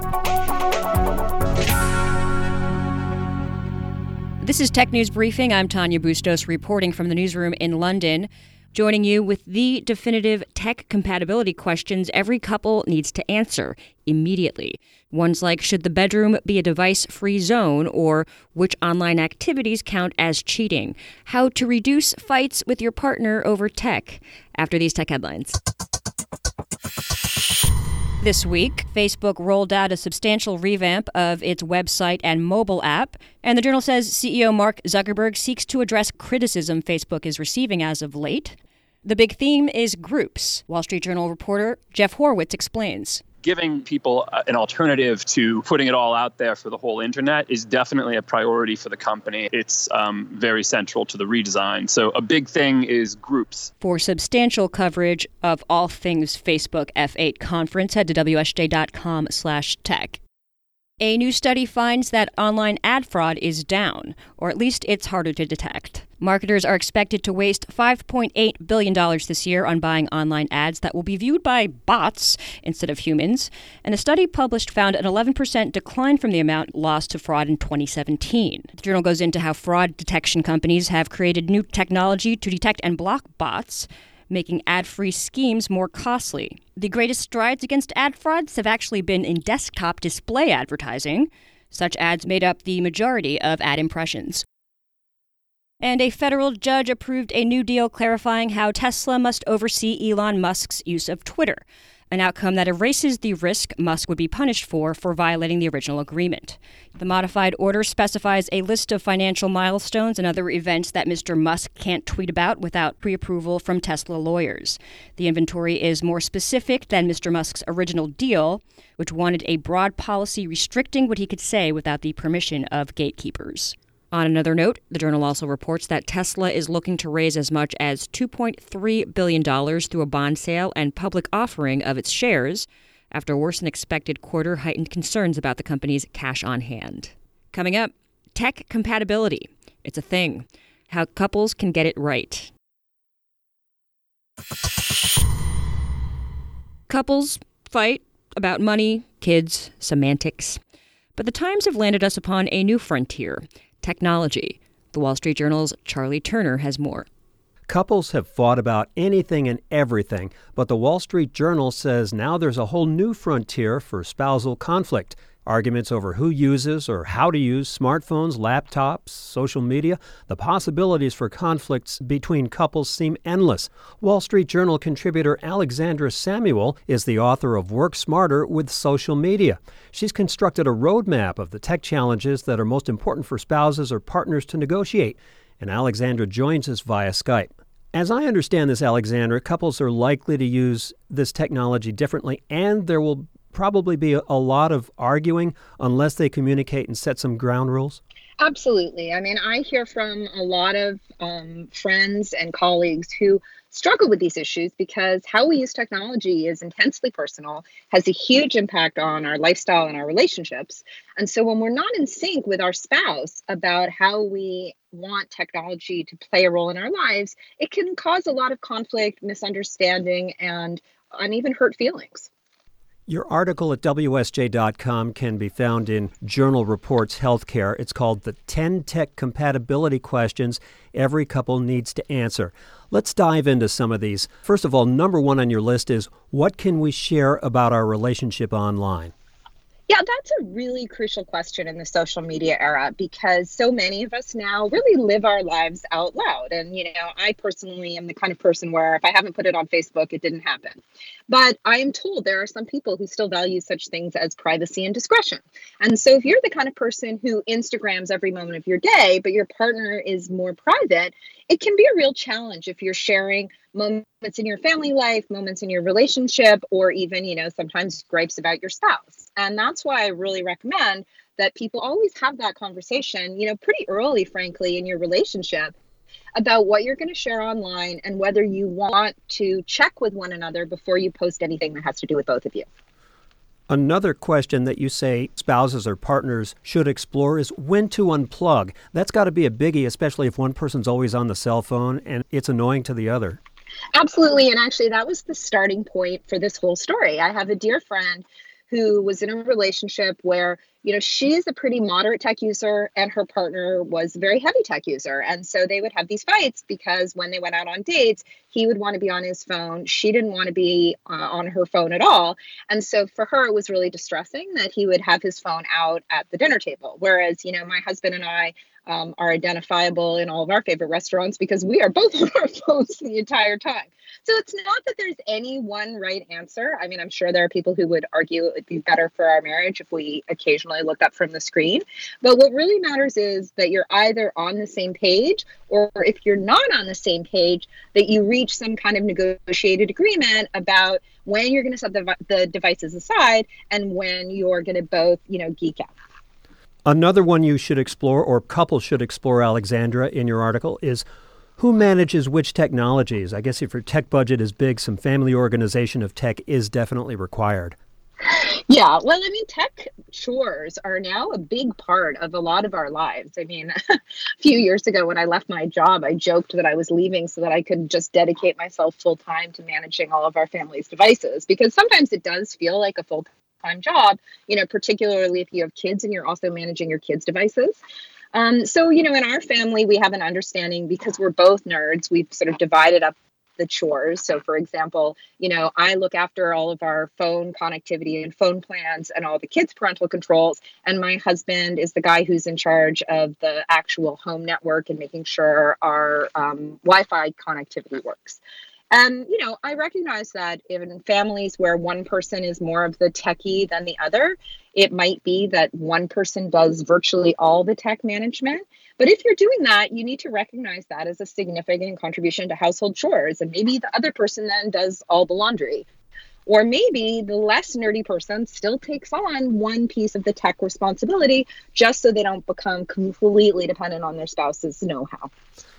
This is Tech News Briefing. I'm Tanya Bustos reporting from the newsroom in London, joining you with the definitive tech compatibility questions every couple needs to answer immediately. Ones like, should the bedroom be a device-free zone, or which online activities count as cheating? How to reduce fights with your partner over tech. After these tech headlines. This week, Facebook rolled out a substantial revamp of its website and mobile app, and the Journal says CEO Mark Zuckerberg seeks to address criticism Facebook is receiving as of late. The big theme is groups. Wall Street Journal reporter Jeff Horwitz explains. Giving people an alternative to putting it all out there for the whole internet is definitely a priority for the company. It's very central to the redesign. So a big thing is groups. For substantial coverage of all things Facebook F8 conference, head to WSJ.com/tech. A new study finds that online ad fraud is down, or at least it's harder to detect. Marketers are expected to waste $5.8 billion this year on buying online ads that will be viewed by bots instead of humans. And a study published found an 11% decline from the amount lost to fraud in 2017. The journal goes into how fraud detection companies have created new technology to detect and block bots, making ad-free schemes more costly. The greatest strides against ad frauds have actually been in desktop display advertising. Such ads made up the majority of ad impressions. And a federal judge approved a new deal clarifying how Tesla must oversee Elon Musk's use of Twitter, an outcome that erases the risk Musk would be punished for violating the original agreement. The modified order specifies a list of financial milestones and other events that Mr. Musk can't tweet about without pre-approval from Tesla lawyers. The inventory is more specific than Mr. Musk's original deal, which wanted a broad policy restricting what he could say without the permission of gatekeepers. On another note, the Journal also reports that Tesla is looking to raise as much as $2.3 billion through a bond sale and public offering of its shares after a worse-than-expected quarter heightened concerns about the company's cash on hand. Coming up, tech compatibility. It's a thing. How couples can get it right. Couples fight about money, kids, semantics. But the times have landed us upon a new frontier. Technology. The Wall Street Journal's Charlie Turner has more. Couples have fought about anything and everything, but the Wall Street Journal says now there's a whole new frontier for spousal conflict. Arguments over who uses or how to use smartphones, laptops, social media. The possibilities for conflicts between couples seem endless. Wall Street Journal contributor Alexandra Samuel is the author of Work Smarter with Social Media. She's constructed a roadmap of the tech challenges that are most important for spouses or partners to negotiate. And Alexandra joins us via Skype. As I understand this, Alexandra, couples are likely to use this technology differently, and there will probably be a lot of arguing unless they communicate and set some ground rules? Absolutely. I mean, I hear from a lot of friends and colleagues who struggle with these issues because how we use technology is intensely personal, has a huge impact on our lifestyle and our relationships. And so when we're not in sync with our spouse about how we want technology to play a role in our lives, it can cause a lot of conflict, misunderstanding, and even hurt feelings. Your article at WSJ.com can be found in Journal Reports Healthcare. It's called The 10 Tech Compatibility Questions Every Couple Needs to Answer. Let's dive into some of these. First of all, number one on your list is, what can we share about our relationship online? Yeah, that's a really crucial question in the social media era because so many of us now really live our lives out loud. And, I personally am the kind of person where if I haven't put it on Facebook, it didn't happen. But I am told there are some people who still value such things as privacy and discretion. And so if you're the kind of person who Instagrams every moment of your day, but your partner is more private, it can be a real challenge if you're sharing moments in your family life, moments in your relationship, or even, sometimes gripes about your spouse. And that's why I really recommend that people always have that conversation, pretty early, frankly, in your relationship about what you're going to share online and whether you want to check with one another before you post anything that has to do with both of you. Another question that you say spouses or partners should explore is when to unplug. That's got to be a biggie, especially if one person's always on the cell phone and it's annoying to the other. Absolutely. And actually, that was the starting point for this whole story. I have a dear friend who was in a relationship where, she is a pretty moderate tech user and her partner was a very heavy tech user. And so they would have these fights because when they went out on dates, he would want to be on his phone. She didn't want to be on her phone at all. And so for her, it was really distressing that he would have his phone out at the dinner table. Whereas, my husband and I are identifiable in all of our favorite restaurants because we are both on our phones the entire time. So it's not that there's any one right answer. I mean, I'm sure there are people who would argue it would be better for our marriage if we occasionally looked up from the screen. But what really matters is that you're either on the same page, or if you're not on the same page, that you reach some kind of negotiated agreement about when you're going to set the devices aside and when you're going to both, geek out. Another one you should explore, or couples should explore, Alexandra, in your article is who manages which technologies. I guess if your tech budget is big, some family organization of tech is definitely required. Yeah, well, tech chores are now a big part of a lot of our lives. A few years ago when I left my job, I joked that I was leaving so that I could just dedicate myself full time to managing all of our family's devices, because sometimes it does feel like a full-time job, particularly if you have kids and you're also managing your kids' devices. So, in our family, we have an understanding because we're both nerds. We've sort of divided up the chores. So, for example, I look after all of our phone connectivity and phone plans and all the kids' parental controls. And my husband is the guy who's in charge of the actual home network and making sure our Wi-Fi connectivity works. And, I recognize that in families where one person is more of the techie than the other, it might be that one person does virtually all the tech management. But if you're doing that, you need to recognize that as a significant contribution to household chores. And maybe the other person then does all the laundry. Or maybe the less nerdy person still takes on one piece of the tech responsibility just so they don't become completely dependent on their spouse's know-how.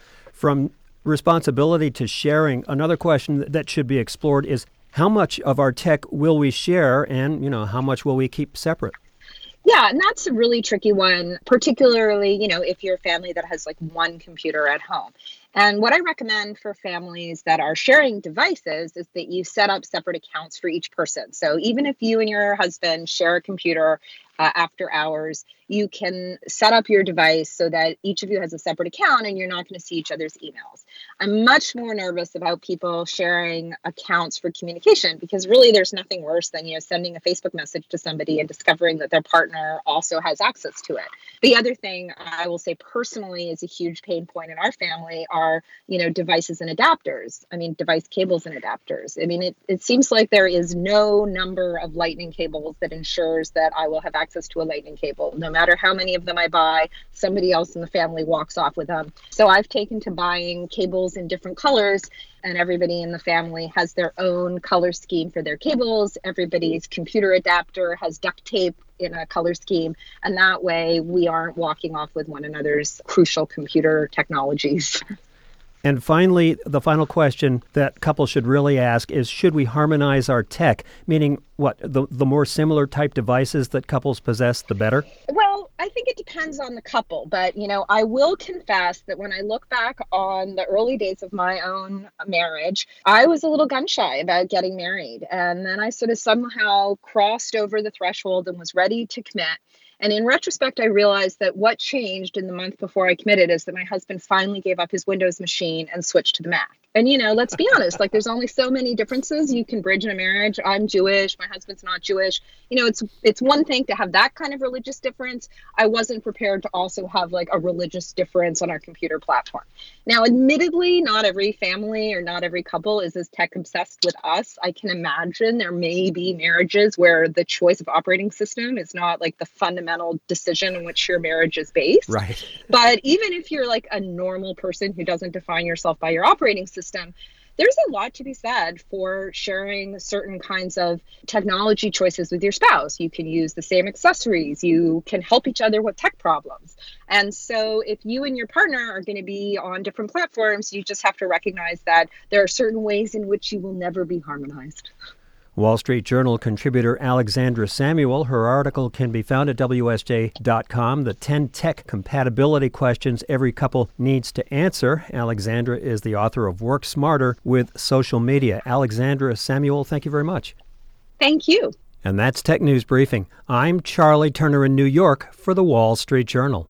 From responsibility to sharing, another question that should be explored is how much of our tech will we share and, how much will we keep separate? Yeah, and that's a really tricky one, particularly, if you're a family that has like one computer at home. And what I recommend for families that are sharing devices is that you set up separate accounts for each person. So even if you and your husband share a computer after hours, you can set up your device so that each of you has a separate account and you're not going to see each other's emails. I'm much more nervous about people sharing accounts for communication because really there's nothing worse than, sending a Facebook message to somebody and discovering that their partner also has access to it. The other thing I will say personally is a huge pain point in our family are, devices and adapters. Device cables and adapters. It seems like there is no number of lightning cables that ensures that I will have access to a lightning cable. No matter how many of them I buy, somebody else in the family walks off with them. So I've taken to buying cables in different colors, and everybody in the family has their own color scheme for their cables. Everybody's computer adapter has duct tape in a color scheme. And that way we aren't walking off with one another's crucial computer technologies. And finally, the final question that couples should really ask is, should we harmonize our tech? Meaning, what, the more similar type devices that couples possess, the better? Well, I think it depends on the couple. But, I will confess that when I look back on the early days of my own marriage, I was a little gun shy about getting married. And then I sort of somehow crossed over the threshold and was ready to commit. And in retrospect, I realized that what changed in the month before I committed is that my husband finally gave up his Windows machine and switched to the Mac. And, let's be honest, there's only so many differences you can bridge in a marriage. I'm Jewish. My husband's not Jewish. It's one thing to have that kind of religious difference. I wasn't prepared to also have a religious difference on our computer platform. Now, admittedly, not every family or not every couple is as tech obsessed with us. I can imagine there may be marriages where the choice of operating system is not the fundamental decision in which your marriage is based. Right. But even if you're a normal person who doesn't define yourself by your operating system, there's a lot to be said for sharing certain kinds of technology choices with your spouse. You can use the same accessories. You can help each other with tech problems. And so if you and your partner are going to be on different platforms, you just have to recognize that there are certain ways in which you will never be harmonized. Wall Street Journal contributor Alexandra Samuel. Her article can be found at WSJ.com, The 10 Tech Compatibility Questions Every Couple Needs to Answer. Alexandra is the author of Work Smarter with Social Media. Alexandra Samuel, thank you very much. Thank you. And that's Tech News Briefing. I'm Charlie Turner in New York for the Wall Street Journal.